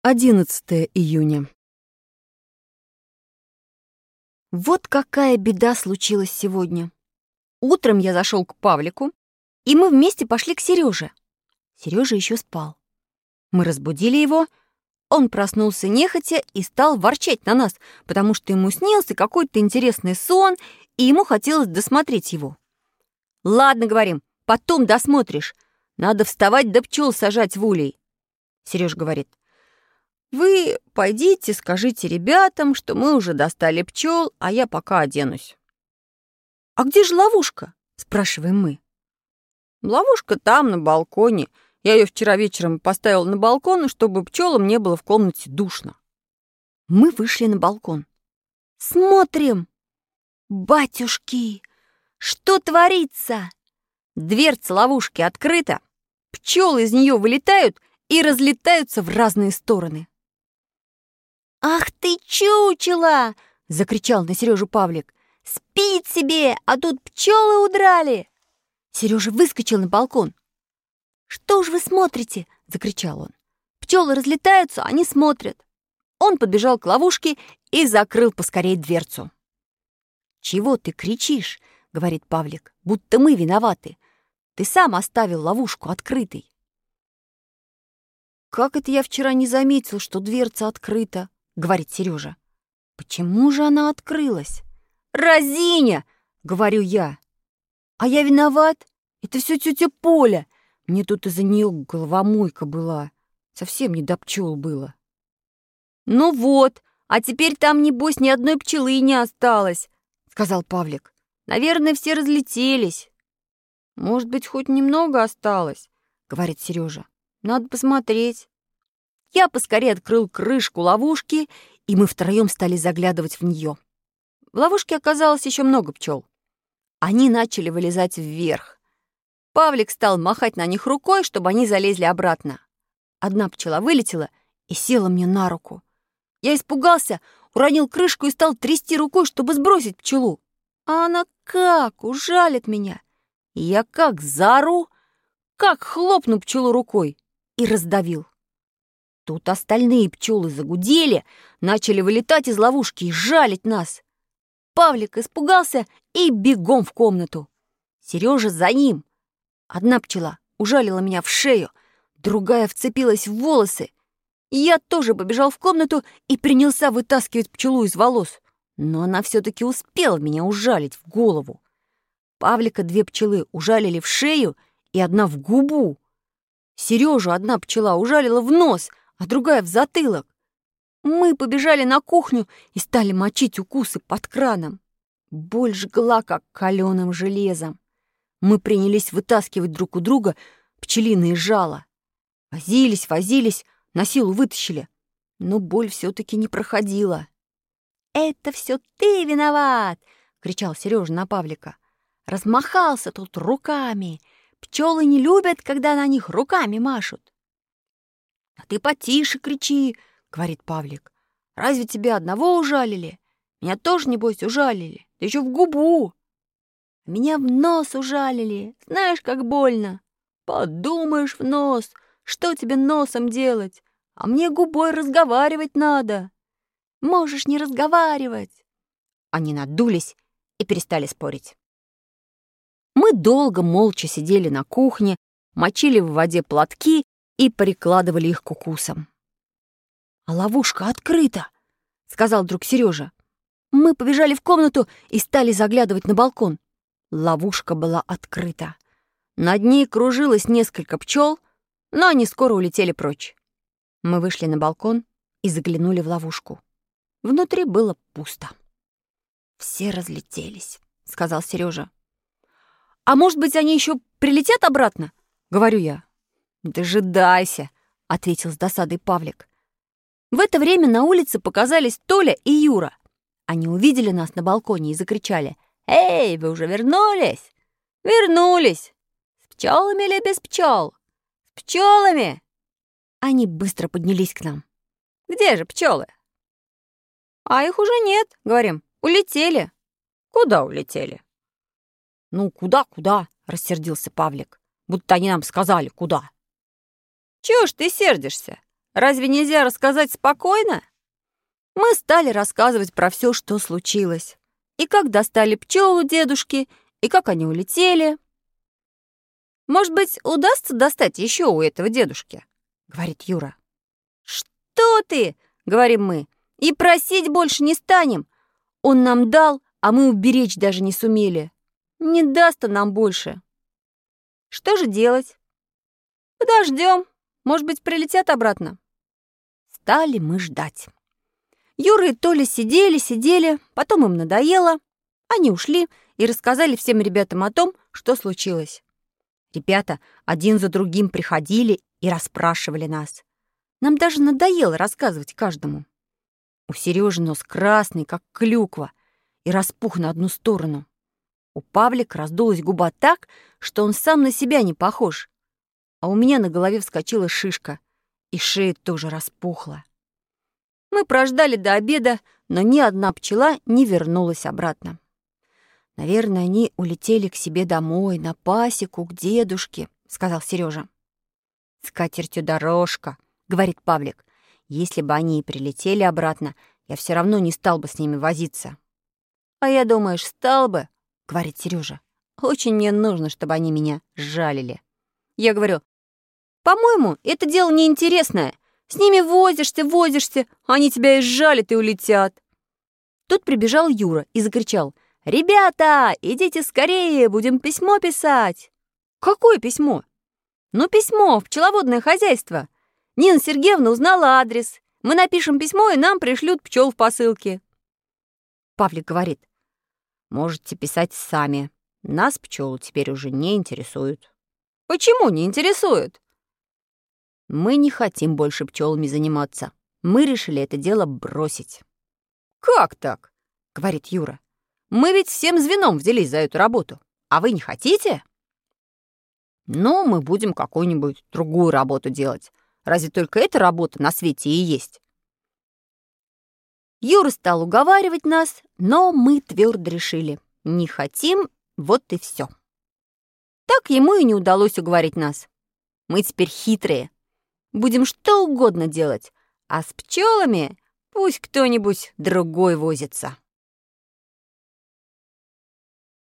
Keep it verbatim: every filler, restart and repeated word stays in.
одиннадцатое июня. Вот какая беда случилась сегодня. Утром я зашел к Павлику, и мы вместе пошли к Сереже. Сережа еще спал. Мы разбудили его. Он проснулся нехотя и стал ворчать на нас, потому что ему снился какой-то интересный сон, и ему хотелось досмотреть его. «Ладно, — говорим, — потом досмотришь. Надо вставать да пчел сажать в улей». Сереж говорит: «Вы пойдите, скажите ребятам, что мы уже достали пчел, а я пока оденусь». «А где же ловушка?» — спрашиваем мы. «Ловушка там, на балконе. Я ее вчера вечером поставил на балкон, чтобы пчелам не было в комнате душно». Мы вышли на балкон. Смотрим. Батюшки, что творится? Дверца ловушки открыта, пчелы из нее вылетают и разлетаются в разные стороны. «Ах ты, чучело!» — закричал на Сережу Павлик. «Спит себе, а тут пчелы удрали!» Сережа выскочил на балкон. «Что ж вы смотрите?» — закричал он. «Пчелы разлетаются, они смотрят». Он подбежал к ловушке и закрыл поскорей дверцу. «Чего ты кричишь?» — говорит Павлик, — «будто мы виноваты. Ты сам оставил ловушку открытой». «Как это я вчера не заметил, что дверца открыта?» — говорит Сережа. «Почему же она открылась?» «Разиня!» — говорю я. «А я виноват? Это все тетя Поля. Мне тут из-за нее головомойка была. Совсем не до пчел было». «Ну вот, а теперь там, небось, ни одной пчелы не осталось», — сказал Павлик. «Наверное, все разлетелись». «Может быть, хоть немного осталось», — говорит Сережа. «Надо посмотреть». Я поскорее открыл крышку ловушки, и мы втроем стали заглядывать в нее. В ловушке оказалось еще много пчел. Они начали вылезать вверх. Павлик стал махать на них рукой, чтобы они залезли обратно. Одна пчела вылетела и села мне на руку. Я испугался, уронил крышку и стал трясти рукой, чтобы сбросить пчелу. А она как ужалит меня. И я как заору, как хлопну пчелу рукой и раздавил. Тут остальные пчелы загудели, начали вылетать из ловушки и жалить нас. Павлик испугался и бегом в комнату. Сережа за ним. Одна пчела ужалила меня в шею, другая вцепилась в волосы. Я тоже побежал в комнату и принялся вытаскивать пчелу из волос, но она все-таки успела меня ужалить в голову. Павлика две пчелы ужалили в шею и одна в губу. Сережу одна пчела ужалила в нос, а другая в затылок. Мы побежали на кухню и стали мочить укусы под краном. Боль жгла, как каленым железом. Мы принялись вытаскивать друг у друга пчелиные жала. Возились, возились, на силу вытащили, но боль все-таки не проходила. «Это все ты виноват!» — кричал Сережа на Павлика. «Размахался тут руками. Пчелы не любят, когда на них руками машут». «А ты потише кричи!» — говорит Павлик. «Разве тебя одного ужалили? Меня тоже, небось, ужалили, да еще в губу. Меня в нос ужалили, знаешь, как больно. Подумаешь, в нос, что тебе носом делать? А мне губой разговаривать надо. Можешь не разговаривать». Они надулись и перестали спорить. Мы долго молча сидели на кухне, мочили в воде платки и прикладывали их к укусам. «А ловушка открыта», — сказал вдруг Сережа. Мы побежали в комнату и стали заглядывать на балкон. Ловушка была открыта. Над ней кружилось несколько пчел, но они скоро улетели прочь. Мы вышли на балкон и заглянули в ловушку. Внутри было пусто. «Все разлетелись», — сказал Сережа. «А может быть, они еще прилетят обратно?» — говорю я. «Дожидайся», — ответил с досадой Павлик. В это время на улице показались Толя и Юра. Они увидели нас на балконе и закричали: «Эй, вы уже вернулись?» «Вернулись! С пчелами или без пчел?» «С пчелами!» Они быстро поднялись к нам. «Где же пчелы?» «А их уже нет, — говорим, — улетели». «Куда улетели?» «Ну, куда-куда?» — рассердился Павлик. «Будто они нам сказали, куда». «Чего ж ты сердишься? Разве нельзя рассказать спокойно? Мы стали рассказывать про все, что случилось. И как достали пчел у дедушки, и как они улетели. «Может быть, удастся достать еще у этого дедушки?» — говорит Юра. «Что ты?» — говорим мы. «И просить больше не станем. Он нам дал, а мы уберечь даже не сумели. Не даст он нам больше. Что же делать? Подождем. Может быть, прилетят обратно». Стали мы ждать. Юра и Толя сидели, сидели, потом им надоело. Они ушли и рассказали всем ребятам о том, что случилось. Ребята один за другим приходили и расспрашивали нас. Нам даже надоело рассказывать каждому. У Сережи нос красный, как клюква, и распух на одну сторону. У Павлика раздулась губа так, что он сам на себя не похож. А у меня на голове вскочила шишка, и шея тоже распухла. Мы прождали до обеда, но ни одна пчела не вернулась обратно. «Наверное, они улетели к себе домой, на пасеку, к дедушке», — сказал Сережа. «С катертью дорожка», — говорит Павлик. «Если бы они и прилетели обратно, я все равно не стал бы с ними возиться». «А я, думаешь, стал бы?» — говорит Сережа. «Очень мне нужно, чтобы они меня жалили». Я говорю: «По-моему, это дело неинтересное. С ними возишься, возишься, они тебя и сжалят и улетят». Тут прибежал Юра и закричал: «Ребята, идите скорее, будем письмо писать». «Какое письмо?» «Ну, письмо в пчеловодное хозяйство. Нина Сергеевна узнала адрес. Мы напишем письмо, и нам пришлют пчел в посылке». Павлик говорит: «Можете писать сами. Нас пчелы теперь уже не интересуют». «Почему не интересуют?» «Мы не хотим больше пчелами заниматься. Мы решили это дело бросить». «Как так?» — говорит Юра. «Мы ведь всем звеном взялись за эту работу. А вы не хотите?» «Ну, мы будем какую-нибудь другую работу делать. Разве только эта работа на свете и есть?» Юра стал уговаривать нас, но мы твердо решили: не хотим, вот и все. Так ему и не удалось уговорить нас. Мы теперь хитрые. Будем что угодно делать, а с пчелами пусть кто-нибудь другой возится.